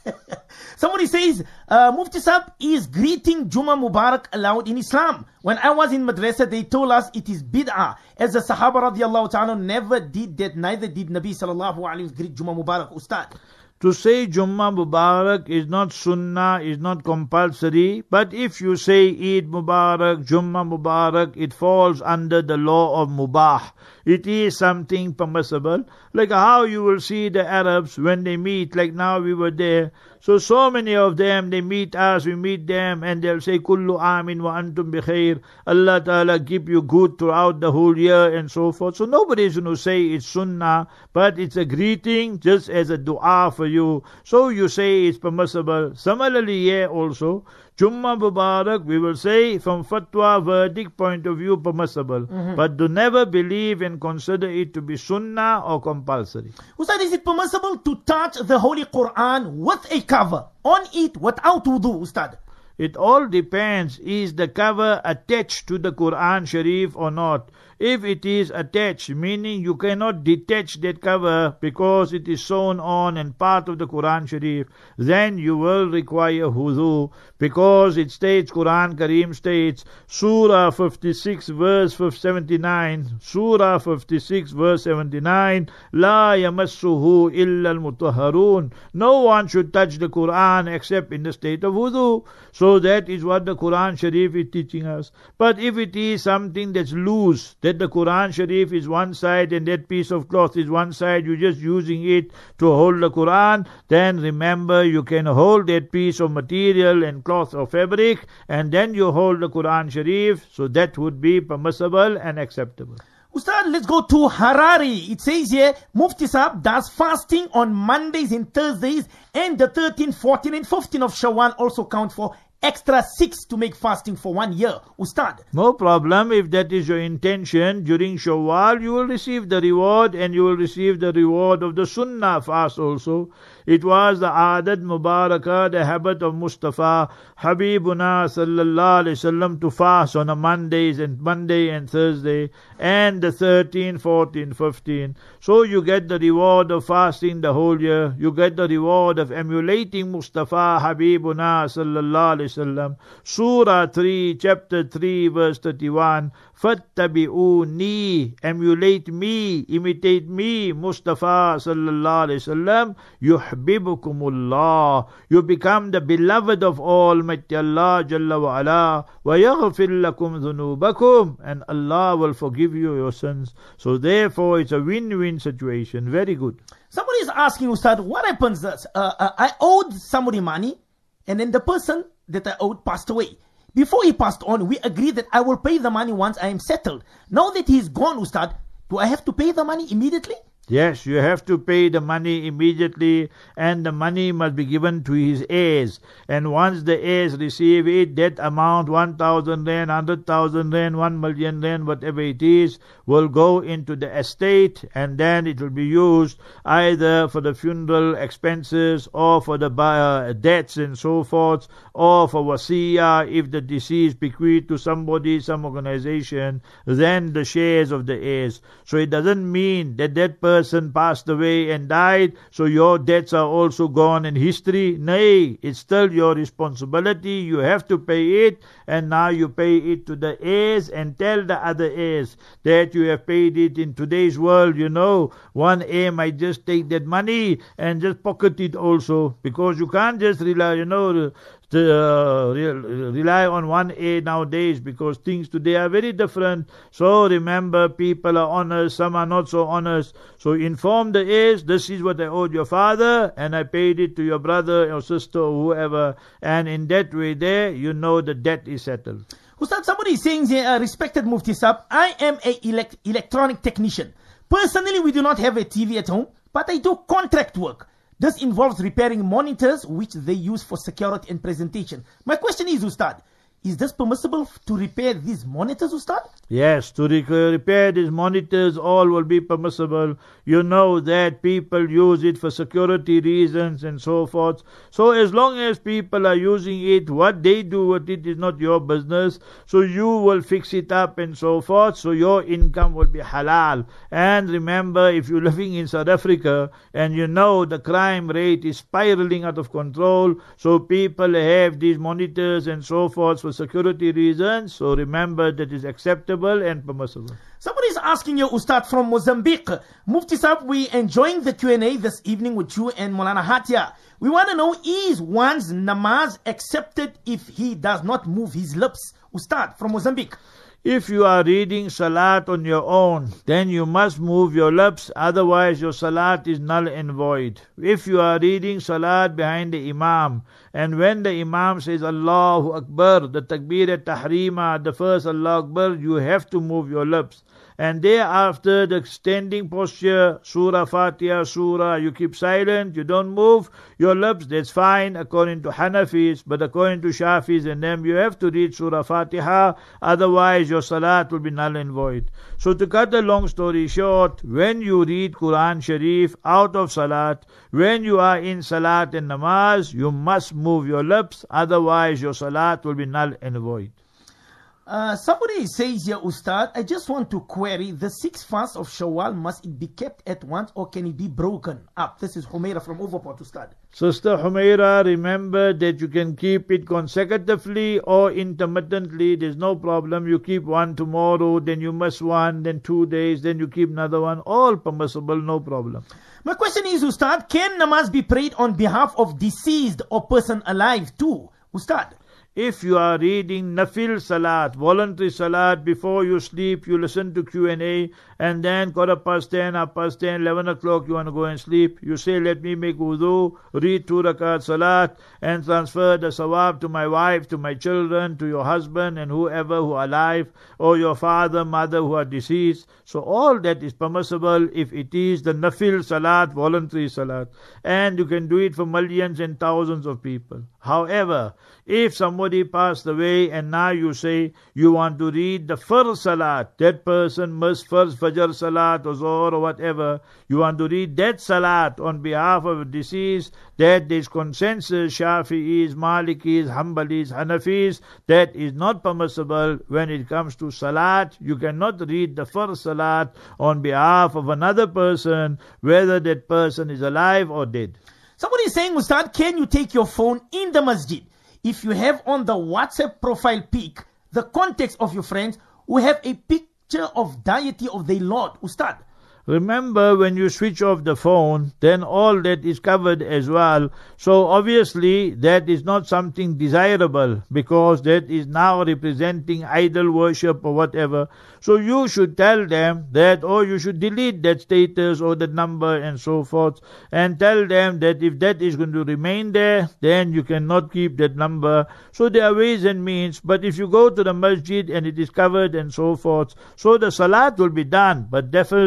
Somebody says, Mufti Sahib, is greeting Juma Mubarak allowed in Islam? When I was in madrasa, they told us it is bid'ah. As the Sahaba radiallahu ta'ala never did that, neither did Nabi sallallahu alayhi wa greet Juma Mubarak, Ustad. To say Jummah Mubarak is not sunnah, is not compulsory, but if you say Eid Mubarak, Jummah Mubarak, it falls under the law of Mubah. It is something permissible. Like how you will see the Arabs when they meet, like now we were there. So many of them, they meet us, we meet them, and they'll say, Kullu amin wa antum bi khair. Allah Ta'ala keep you good throughout the whole year and so forth. So nobody is going to say it's sunnah, but it's a greeting just as a dua for you. So you say it's permissible. Similarly here also, Jummah Mubarak, we will say from fatwa verdict point of view permissible. But do never believe and consider it to be sunnah or compulsory. Ustad, is it permissible to touch the Holy Quran with a cover on it without wudu, Ustad? It all depends, is the cover attached to the Quran Sharif or not? If it is attached, meaning you cannot detach that cover because it is sewn on and part of the Quran Sharif, then you will require wudu, because it states, Quran Kareem states, Surah 56 verse 79, Surah 56 verse 79, La yamassuhu illa al-mutahharun. No one should touch the Quran except in the state of wudu. So that is what the Quran Sharif is teaching us. But if it is something that's loose, that the Quran Sharif is one side and that piece of cloth is one side, you're just using it to hold the Quran, then remember you can hold that piece of material and cloth or fabric and then you hold the Quran Sharif, so that would be permissible and acceptable. Ustad, let's go to Harari. It says here, Mufti Sahib does fasting on Mondays and Thursdays, and the 13th, 14th and 15th of Shawwal also count for extra 6 to make fasting for 1 year. Ustad. No problem. If that is your intention, during Shawwal you will receive the reward, and you will receive the reward of the Sunnah fast also. It was the Adat Mubarakah, the habit of Mustafa Habibuna sallallahu alaihi wasallam to fast on a Monday and Thursday, and the 13, 14, 15. So you get the reward of fasting the whole year. You get the reward of emulating Mustafa Habibuna sallallahu alaihi wasallam. Surah 3, chapter 3, verse 31. Fattabi'uni, emulate me, imitate me, Mustafa sallallahu alaihi wasallam. Yuhibbukumullah, you become the beloved of Almighty Allah Jalla wa Ala, wa yaghfir lakum dhunubakum, and Allah will forgive you your sins. So therefore it's a win-win situation. Very good. Somebody is asking, Ustad, what happens? I owed somebody money, and then the person that I owed passed away. Before he passed on, we agreed that I will pay the money once I am settled. Now that he is gone, Ustad, do I have to pay the money immediately? Yes, you have to pay the money immediately, and the money must be given to his heirs. And once the heirs receive it, that amount, 1,000 rand, 100,000 rand, 1 million rand, whatever it is, will go into the estate, and then it will be used either for the funeral expenses or for the debts and so forth, or for wasiya if the deceased bequeathed to somebody, some organization, then the shares of the heirs. So it doesn't mean that that person passed away and died, so your debts are also gone in history. Nay, it's still your responsibility. You have to pay it, and now you pay it to the heirs, and tell the other heirs that you have paid it. In today's world, one heir might just take that money and just pocket it also, because you can't just rely, rely on one heir nowadays, because things today are very different. So remember, people are honest, some are not so honest. So inform the heirs, this is what I owed your father, and I paid it to your brother or sister or whoever, and in that way there, the debt is settled. Ustad, somebody is saying here, respected Mufti Sahib, I am a electronic technician. Personally, we do not have a TV at home, but I do contract work. This involves repairing monitors which they use for security and presentation. My question is, Ustad, is this permissible to repair these monitors, Ustad? Yes, to repair these monitors, all will be permissible. You know that people use it for security reasons and so forth. So as long as people are using it, what they do with it is not your business. So you will fix it up and so forth. So your income will be halal. And remember, if you're living in South Africa and the crime rate is spiraling out of control, so people have these monitors and so forth for security reasons. So remember, that is acceptable and permissible. Somebody is asking you, Ustad, from Mozambique. Mufti Sahib, we enjoying the Q&A this evening with you and Maulana Hatia. We want to know, is one's namaz accepted if he does not move his lips? Ustad, from Mozambique. If you are reading salat on your own, then you must move your lips, otherwise your salat is null and void. If you are reading salat behind the imam, and when the imam says Allahu Akbar, the takbir at-tahrima, the first Allahu Akbar, you have to move your lips. And thereafter, the standing posture, Surah Fatiha, Surah, you keep silent, you don't move your lips, that's fine according to Hanafis, but according to Shafis and them, you have to read Surah Fatiha, otherwise your salat will be null and void. So to cut the long story short, when you read Quran Sharif out of salat, when you are in salat and namaz, you must move your lips, otherwise your salat will be null and void. Somebody says here, Ustad, I just want to query, the 6 fasts of Shawwal, must it be kept at once or can it be broken up? This is Humaira from Overport, Ustad. Sister Humaira, remember that you can keep it consecutively or intermittently. There's no problem. You keep one tomorrow, then you miss one, then 2 days, then you keep another one. All permissible, no problem. My question is, Ustad, can namaz be prayed on behalf of deceased or person alive too? Ustad. If you are reading nafil salat, voluntary salat, before you sleep, you listen to Q&A, and then 10:15, 10:10, 11 o'clock, you want to go and sleep. You say, let me make wudu, read 2 rakat salat, and transfer the sawab to my wife, to my children, to your husband, and whoever who are alive, or your father, mother who are deceased. So all that is permissible if it is the nafil salat, voluntary salat. And you can do it for millions and thousands of people. However, if somebody passed away and now you say you want to read the first salat, that person must first fajr salat or zohar or whatever, you want to read that salat on behalf of a deceased, that there is consensus, Shafi'is, Malikis, Hanbalis, Hanafis, that is not permissible when it comes to salat. You cannot read the first salat on behalf of another person, whether that person is alive or dead. Somebody is saying, Ustad, can you take your phone in the masjid if you have on the WhatsApp profile pic the context of your friends who have a picture of deity of their Lord? Ustad. Remember, when you switch off the phone, then all that is covered as well. So obviously that is not something desirable, because that is now representing idol worship or whatever. So you should tell them that, or you should delete that status or that number and so forth, and tell them that if that is going to remain there, then you cannot keep that number. So there are ways and means, but if you go to the masjid and it is covered and so forth, so the salat will be done, but definitely is not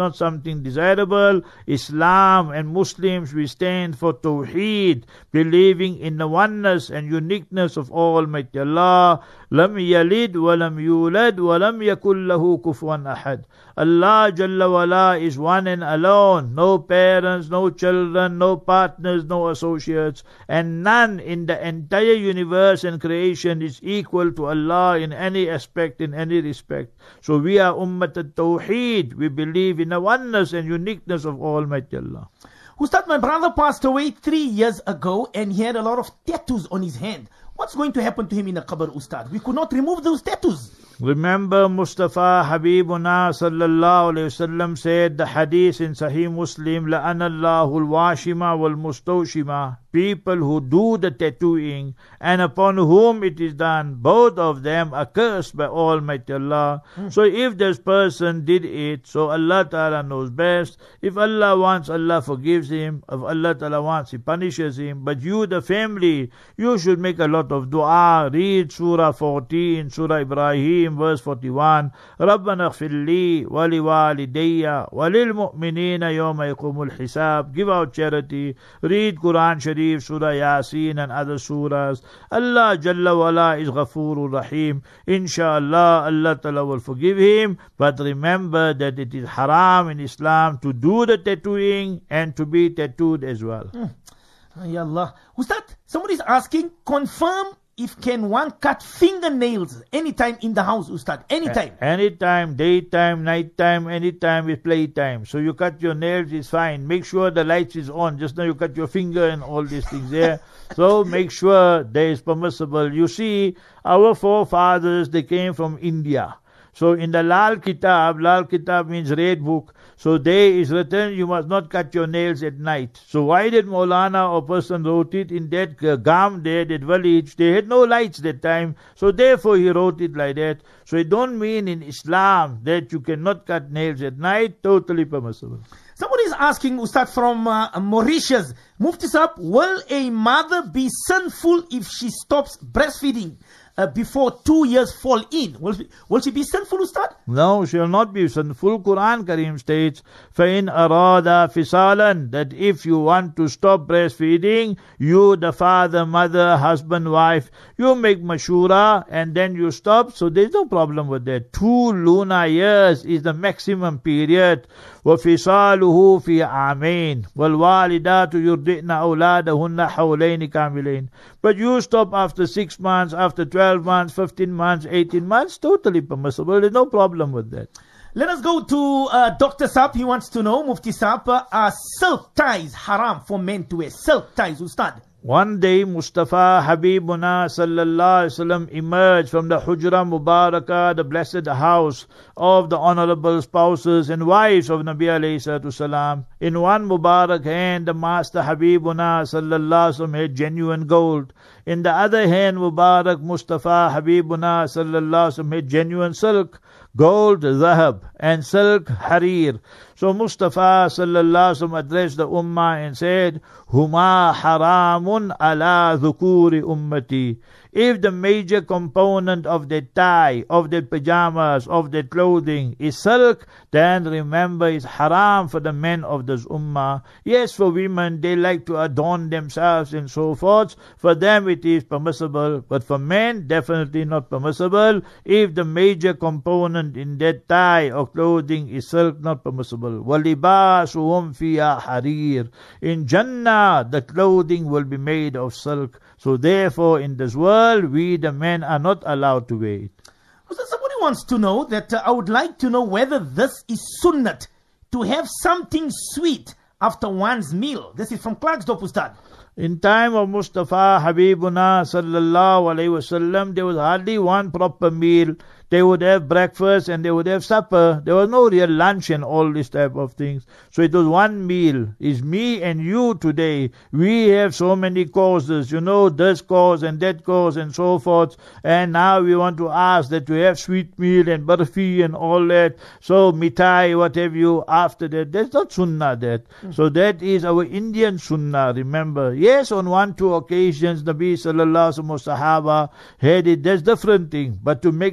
not something desirable. Islam and Muslims, we stand for Tawheed, believing in the oneness and uniqueness of Almighty Allah. Lam yalid wa lam yulad wa lam yakul lahu kufuwan ahad. Allah Jalla wala is one and alone. No parents, no children, no partners, no associates. And none in the entire universe and creation is equal to Allah in any aspect, in any respect. So we are Ummat al-Tawheed. We believe in the oneness and uniqueness of Almighty Allah. Ustad, my brother passed away 3 years ago and he had a lot of tattoos on his hand. What's going to happen to him in the qabr, Ustad? We could not remove those tattoos. Remember, Mustafa Habibuna sallallahu alayhi wasallam said the hadith in Sahih Muslim, La'ana Allahul washima wal mustawshima, people who do the tattooing and upon whom it is done, both of them are cursed by Almighty Allah. So if this person did it, so Allah Ta'ala knows best. If Allah wants, Allah forgives him. If Allah Ta'ala wants, He punishes him. But you, the family, you should make a lot of dua. Read Surah 14, Surah Ibrahim, verse 41. Rabbana ighfir li wa li walidayya wa lil mu'minina yawma yaqumul hisab. Give out charity. Read Quran Sharif, Surah Yasin and other surahs. Allah Jalla wala is Ghafoorur Rahim. Inshallah, Allah Ta'ala will forgive him. But remember that it is haram in Islam to do the tattooing and to be tattooed as well. Ya Allah. Ustad, somebody's asking, confirm if can one cut fingernails anytime in the house, Ustad? Anytime. Anytime, daytime, nighttime, anytime is playtime. So you cut your nails is fine. Make sure the lights is on. Just now you cut your finger and all these things there. So make sure there is permissible. You see, our forefathers, they came from India. So in the Lal Kitab means red book. So there is written, you must not cut your nails at night. So why did Maulana or person wrote it in that Gam there, that village? They had no lights that time. So therefore he wrote it like that. So it don't mean in Islam that you cannot cut nails at night. Totally permissible. Somebody is asking, Ustad, from Mauritius, Mufti Sahab, will a mother be sinful if she stops breastfeeding before 2 years fall in? Will she be sinful, Ustad? No, she will not be sinful. Quran Kareem states, فَإِنْ أَرَادَ فِصَالًا, that if you want to stop breastfeeding, you, the father, mother, husband, wife, you make mashura and then you stop. So there's no problem with that. 2 lunar years is the maximum period. وَفِصَالُهُ فِي عَامَيْنِ وَالْوَالِدَاتُ يُرْضِئْنَ أَوْلَادَهُنَّ حَوْلَيْنِ كَامِلَيْنِ. But you stop after 6 months, after 12 months, 15 months, 18 months, totally permissible. There's no problem with that. Let us go to Dr. Saab. He wants to know, Mufti Saab, are silk ties haram for men to wear? Silk ties, Ustad. One day Mustafa Habibuna sallallahu alaihi wasallam emerged from the Hujra Mubarakah, the blessed house of the honorable spouses and wives of Nabi alayhi salatu salam. In one Mubarak hand, the Master Habibuna sallallahu alaihi wasallam had genuine gold. In the other hand, Mubarak Mustafa Habibuna sallallahu alaihi wasallam had genuine silk, gold, zahab, and silk, harir. So Mustafa sallallahu alaihi wasallam addressed the ummah and said, Huma haramun ala dhukuri ummati. If the major component of the tie, of the pajamas, of the clothing is silk, then remember it's haram for the men of this ummah. Yes, for women, they like to adorn themselves and so forth. For them it is permissible. But for men, definitely not permissible. If the major component in that tie or clothing is silk, not permissible. وَلِبَاسُهُمْ فِيهَا حَرِيرٌ. In Jannah, the clothing will be made of silk. So therefore, in this world, we the men are not allowed to wear it. So somebody wants to know that I would like to know whether this is sunnat to have something sweet after one's meal. This is from Clarksdorp, Ustad. In time of Mustafa Habibuna sallallahu alaihi wasallam, there was hardly one proper meal. They would have breakfast and they would have supper. There was no real lunch and all this type of things. So it was one meal. It's me and you today. We have so many causes, you know, this cause and that cause and so forth. And now we want to ask that we have sweet meal and barfi and all that. So mitai, what have you after that. That's not sunnah that. So that is our Indian sunnah, remember. Yes, on 1-2 occasions, Nabi sallallahu alaihi wasallam Sahaba had it. That's different thing. But to make it a habit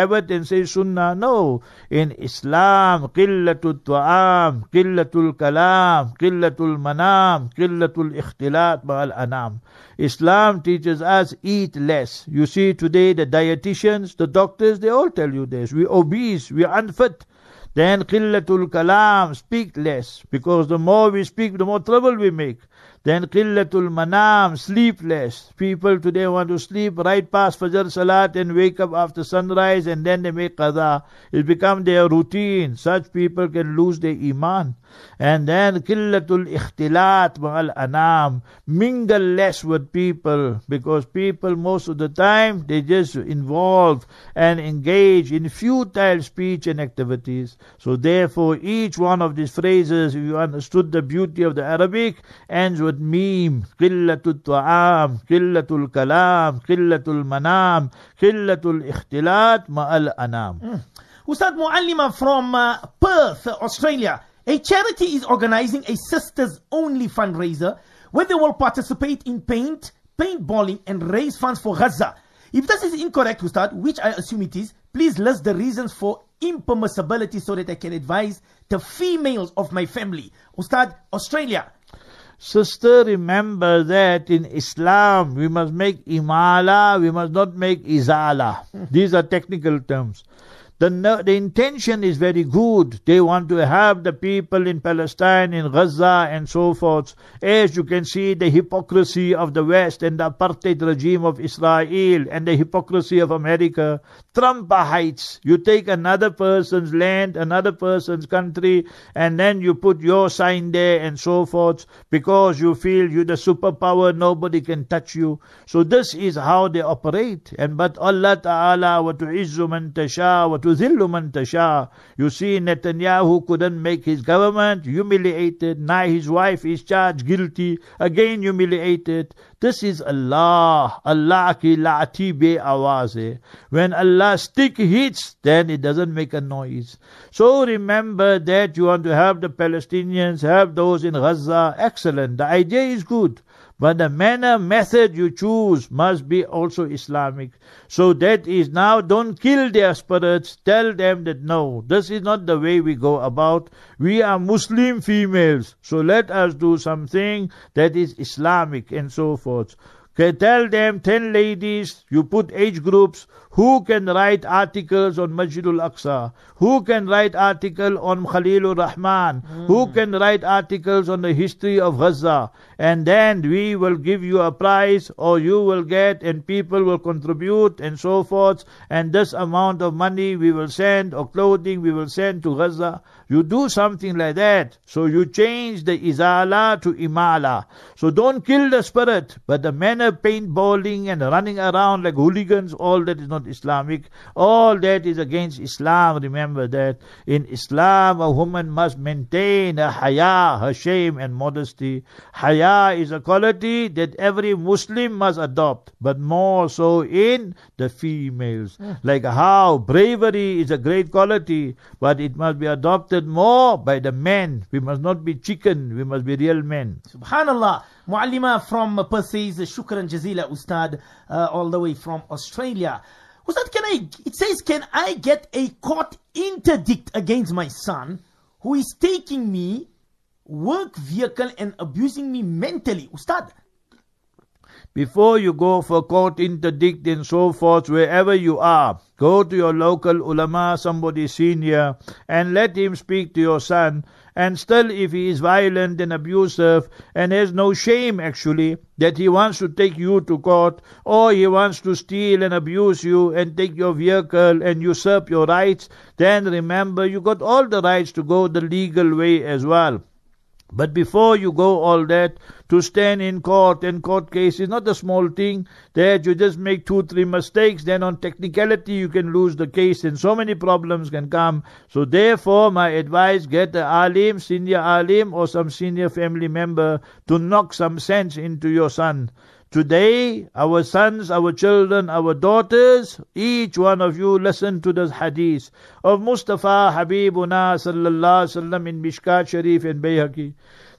it and say Sunnah. No. In Islam, qillatul ta'am, qillatul kalam, qillatul manam, qillatul ikhtilat ma'al anam. Islam teaches us eat less. You see today the dietitians, the doctors, they all tell you this. We're obese, we're unfit. Then qillatul kalam, speak less, because the more we speak, the more trouble we make. Then qillatul manam, sleep less. People today want to sleep right past Fajr Salat and wake up after sunrise and then they make qada. It becomes their routine. Such people can lose their iman. And then qillatul ikhtilat ma'al anam, mingle less with people, because people most of the time they just involve and engage in futile speech and activities. So therefore each one of these phrases, if you understood the beauty of the Arabic, ends with meme. Qillatul ta'am, qillatul kalam, qillatul manam, qillatul ikhtilat ma'al anam. Ustad Muallima from Perth, Australia. A charity is organizing a sisters only fundraiser where they will participate in paintballing and raise funds for Gaza. If this is incorrect, Ustad, which I assume it is, please list the reasons for impermissibility so that I can advise the females of my family. Ustad, Australia. Sister, remember that in Islam we must make imala, we must not make izala. These are technical terms. The intention is very good. They want to have the people in Palestine, in Gaza and so forth. As you can see, the hypocrisy of the West and the apartheid regime of Israel and the hypocrisy of America. Trumpites. You take another person's land, another person's country, and then you put your sign there and so forth, because you feel you're the superpower, nobody can touch you. So this is how they operate. But Allah Ta'ala, wa tu'izzu man tasha, wa tuzillu man tasha. You see, Netanyahu couldn't make his government, humiliated. Now his wife is charged guilty, again humiliated. This is Allah. Allah ki laati be awaze. When Allah's stick hits, then it doesn't make a noise. So remember that you want to have the Palestinians, have those in Gaza. Excellent. The idea is good. But the manner, method you choose must be also Islamic. So that is now, don't kill their spirits. Tell them that no, this is not the way we go about. We are Muslim females. So let us do something that is Islamic and so forth. Okay, tell them 10 ladies, you put age groups, who can write articles on Masjidul Aqsa, who can write article on Khalilur Rahman, who can write articles on the history of Gaza, and then we will give you a prize, or you will get, and people will contribute and so forth, and this amount of money we will send, or clothing we will send to Gaza. You do something like that. So you change the izala to imala. So don't kill the spirit, but the manner paintballing and running around like hooligans, all that is not Islamic. All that is against Islam. Remember that. In Islam, a woman must maintain her haya, her shame and modesty. Haya is a quality that every Muslim must adopt, but more so in the females. Like how bravery is a great quality, but it must be adopted more by the men. We must not be chicken, we must be real men. Subhanallah. Muallima from Perth says, Shukran Jazila Ustad, all the way from Australia. Ustad, it says, can I get a court interdict against my son who is taking me work vehicle and abusing me mentally? Ustad. Before you go for court interdict and so forth, wherever you are, go to your local ulama, somebody senior, and let him speak to your son. And still, if he is violent and abusive and has no shame actually that he wants to take you to court, or he wants to steal and abuse you and take your vehicle and usurp your rights, then remember you got all the rights to go the legal way as well. But before you go all that, to stand in court, and court case is not a small thing, that you just make 2-3 mistakes, then on technicality you can lose the case and so many problems can come. So therefore my advice, get an alim, senior alim or some senior family member to knock some sense into your son. Today, our sons, our children, our daughters, each one of you listen to this hadith of Mustafa Habibuna sallallahu alaihi wasallam in Mishkat Sharif and Bayhaqi.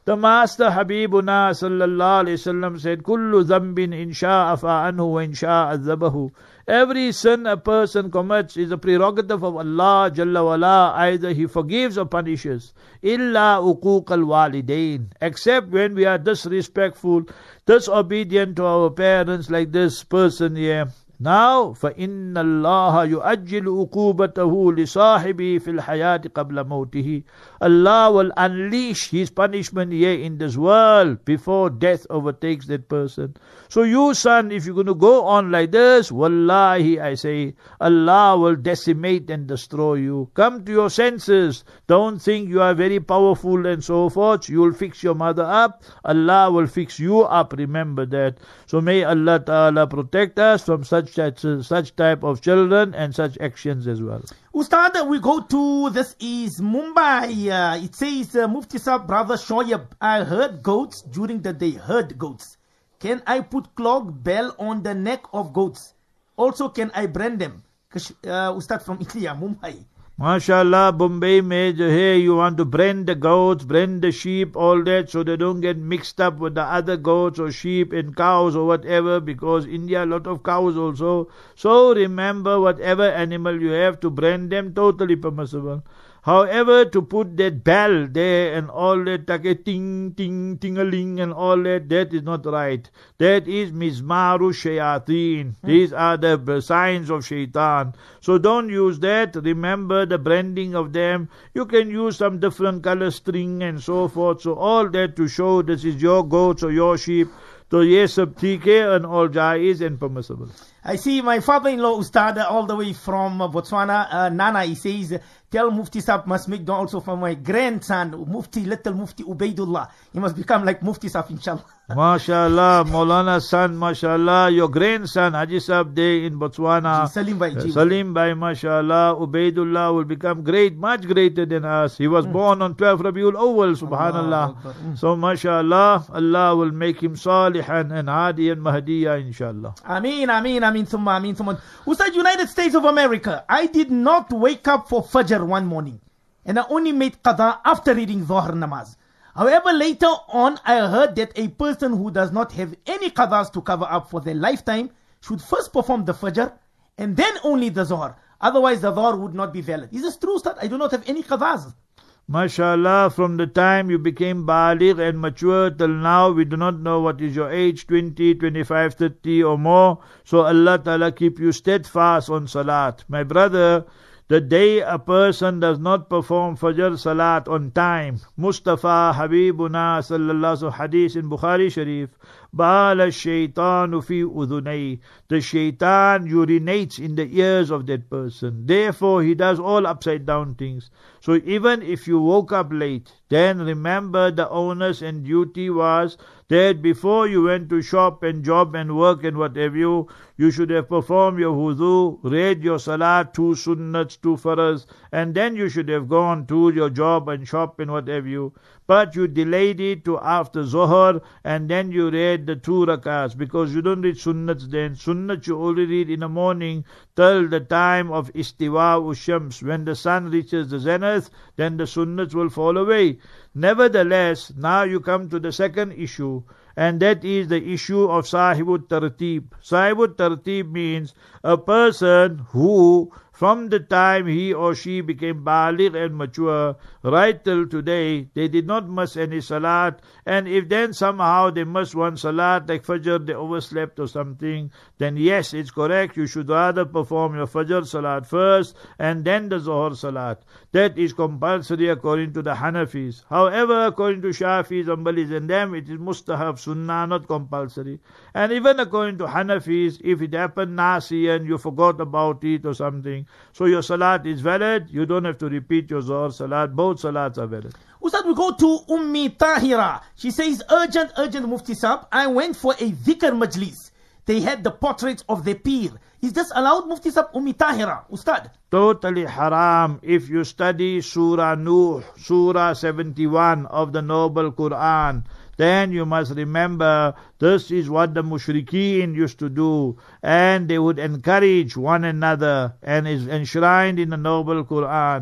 The Master Habibuna sallallahu alayhi wasallam said, Kullu dhambin insha'a fa'anhu wa insha'a adhabahu. Every sin a person commits is a prerogative of Allah Jalla wala. Either He forgives or punishes. Illa uquq al-walidain. Except when we are disrespectful, disobedient to our parents, like this person here. Now, فَإِنَّ اللَّهَ يُؤَجِّلُ عُقُوبَتَهُ لِصَاحِبِهِ فِي الْحَيَاةِ قَبْلَ مَوْتِهِ. Allah will unleash His punishment here in this world before death overtakes that person. So you, son, if you're going to go on like this, wallahi, I say, Allah will decimate and destroy you. Come to your senses. Don't think you are very powerful and so forth. You will fix your mother up. Allah will fix you up. Remember that. So may Allah Ta'ala protect us from such type of children and such actions as well. Ustad, we go to, this is Mumbai. It says, Mufti Sahib, brother Shoyab, I heard goats during the day. Heard goats. Can I put clogged bell on the neck of goats? Also, can I brand them? Ustad from India, Mumbai. MashaAllah, Bombay mein jo hai, you want to brand the goats, brand the sheep, all that, so they don't get mixed up with the other goats or sheep and cows or whatever, because India a lot of cows also. So remember, whatever animal you have, to brand them, totally permissible. However, to put that bell there and all that, take ting, ting, ting-a-ling and all that, that is not right. That is mizmaru shayateen. These are the signs of shaitan. So don't use that. Remember the branding of them. You can use some different color string and so forth. So all that to show this is your goats or your sheep. So yes, sab theek hai and all jaiz and permissible. I see my father-in-law, Ustad, all the way from Botswana, Nana, he says, tell Mufti Sahib must make dua also for my grandson, little Mufti Ubaidullah. He must become like Mufti Sahib, inshallah. MashaAllah, Maulana son, MashaAllah, your grandson, Haji Sahib Day in Botswana. Salim Bhai, Salim Bhai, MashaAllah, Ubaidullah will become great, much greater than us. He was born on 12 Rabiul Awwal, subhanallah. So MashaAllah, Allah will make him salihan and hadi and mahdiya, inshallah. Ameen, ameen, ameen, thumma, ameen, thumma. Ustad, United States of America, I did not wake up for Fajr one morning, and I only made qada after reading Dhuhr namaz. However, later on, I heard that a person who does not have any qadas to cover up for their lifetime should first perform the Fajr and then only the Dhuhr. Otherwise, the Dhuhr would not be valid. Is this true, Ustad? I do not have any qadas. MashaAllah, from the time you became baligh and mature till now, we do not know what is your age, 20, 25, 30 or more. So Allah Ta'ala keep you steadfast on salat. My brother, the day a person does not perform Fajr Salat on time, Mustafa Habibuna sallallahu hadith in Bukhari Sharif, Bala shaitanu fi udhunay. The shaitan urinates in the ears of that person. Therefore, he does all upside down things. So even if you woke up late, then remember the onus and duty was that before you went to shop and job and work and whatever you should have performed your wudu, read your salat, 2 sunnats, 2 faras, and then you should have gone to your job and shop and whatever But you delayed it to after Zohar, and then you read the 2 rakats, because you don't read sunnats then. Sunnats you only read in the morning till the time of istiwa ushams. When the sun reaches the zenith, then the sunnats will fall away. Nevertheless, now you come to the second issue, and that is the issue of Sahibut Tartib. Sahibut Tartib means a person who, from the time he or she became baligh and mature, right till today, they did not miss any salat, and if then somehow they miss one salat, like Fajr, they overslept or something, then yes, it's correct, you should rather perform your Fajr salat first, and then the Zohar salat. That is compulsory according to the Hanafis. However, according to Shafis, Hanbalis and them, it is mustahab, sunnah, not compulsory. And even according to Hanafis, if it happened nasi and you forgot about it or something, so your salat is valid, you don't have to repeat your Zohar salat, both salats are valid. Ustad, we go to Ummi Tahira. She says, urgent Mufti Sahib, I went for a dhikr majlis. They had the portraits of the Pir. Is this allowed, Mufti Sahib? Ummi Tahira, Ustad? Totally haram. If you study Surah Nuh, Surah 71 of the Noble Quran, then you must remember this is what the mushrikeen used to do, and they would encourage one another, and is enshrined in the Noble Quran.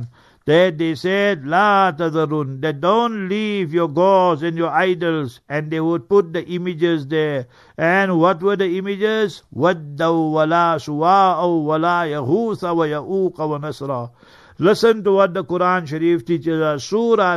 that they said, La tadharun, that don't leave your gods and your idols, and they would put the images there. And what were the images? Waddaw wala suwa'aw wala yahutha wa ya'uqa wa nasra. Listen to what the Quran Sharif teaches us. Surah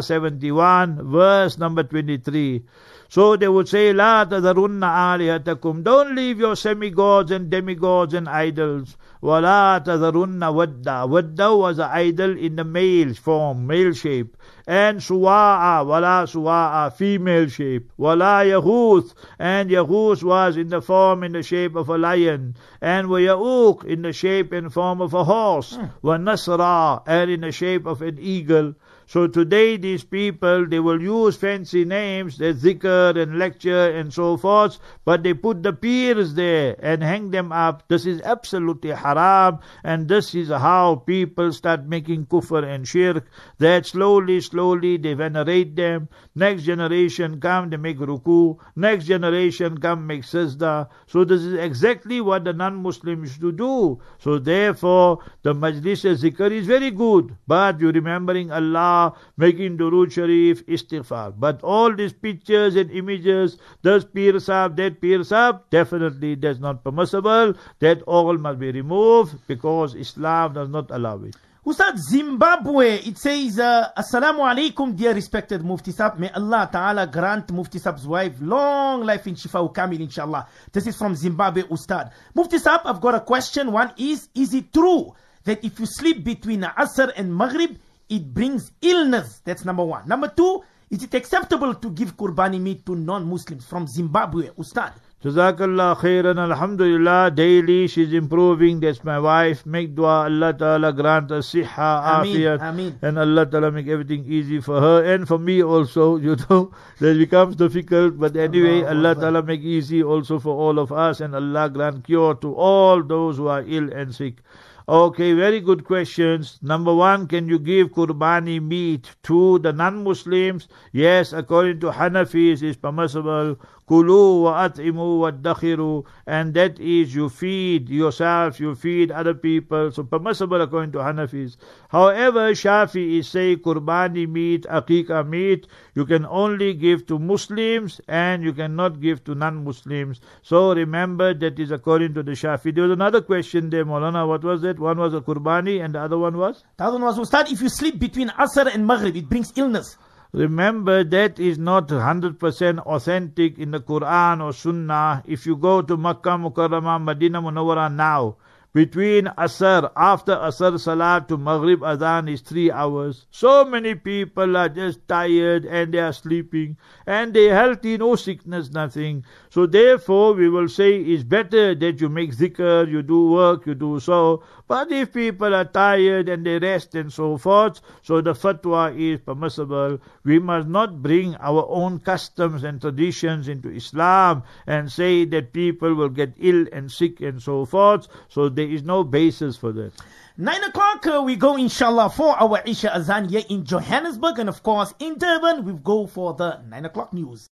71, verse number 23. So they would say, La tadharunna alihatakum. Don't leave your semi-gods and demigods and idols. Wala tadharunna wadda. Wadda was an idol in the male form, male shape. And suwa'a, wala suwa'a, female shape. Wala yahuth, and yahuth was in the form, in the shape of a lion. And wa ya'uq, in the shape and form of a horse. Wa nasra, and in the shape of an eagle. So today these people, they will use fancy names, their zikr and lecture and so forth, but they put the peers there and hang them up. This is absolutely haram, and this is how people start making kufr and shirk, that slowly they venerate them. Next generation come, they make ruku. Next generation come, make sajda. So this is exactly what the non-Muslims used to do. So therefore, the majlis zikr is very good, but you're remembering Allah, making durood sharif, istighfar. But all these pictures and images, this peer sahab, that peer sahab, definitely that's not permissible. That all must be removed because Islam does not allow it. Ustad, Zimbabwe, it says, Assalamu alaikum, dear respected Mufti Sahab. May Allah Ta'ala grant Mufti Sahab's wife long life in Shifa Kamil, inshallah. This is from Zimbabwe, Ustad. Mufti Sahab, I've got a question. One is it true that if you sleep between Asr and Maghrib, it brings illness? That's number one. Number two, is it acceptable to give Qurbani meat to non-Muslims? From Zimbabwe, Ustad. Jazakallah khairan, alhamdulillah, daily she's improving, that's my wife. Make dua, Allah Ta'ala grant us siha, afiyat, and Allah Ta'ala make everything easy for her and for me also, you know, that becomes difficult, but anyway, Allah Ta'ala make easy also for all of us, and Allah grant cure to all those who are ill and sick. Okay, very good questions. Number one, can you give Qurbani meat to the non-Muslims? Yes, according to Hanafis, is permissible. Kulu wa at'imu wa dakhiru, and that is you feed yourself, you feed other people. So permissible according to Hanafis. However, Shafi'is say Qurbani meat, Aqiqah meat, you can only give to Muslims and you cannot give to non-Muslims. So remember, that is according to the Shafi. There was another question there, Maulana. What was that? One was a Qurbani and the other one was? The other one was, Ustad, if you sleep between Asr and Maghrib, it brings illness. Remember, that is not 100% authentic in the Quran or Sunnah. If you go to Makkah Mukarramah, Madinah Munawwarah now, between Asr, after Asr Salat to Maghrib Adhan is 3 hours. So many people are just tired and they are sleeping and they are healthy, no sickness, nothing. So therefore we will say it's better that you make zikr, you do work, you do so. But if people are tired and they rest and so forth, so the fatwa is permissible. We must not bring our own customs and traditions into Islam and say that people will get ill and sick and so forth. So there is no basis for that. 9 o'clock, we go inshallah for our Isha Azan here in Johannesburg, and of course in Durban we go for the 9 o'clock news.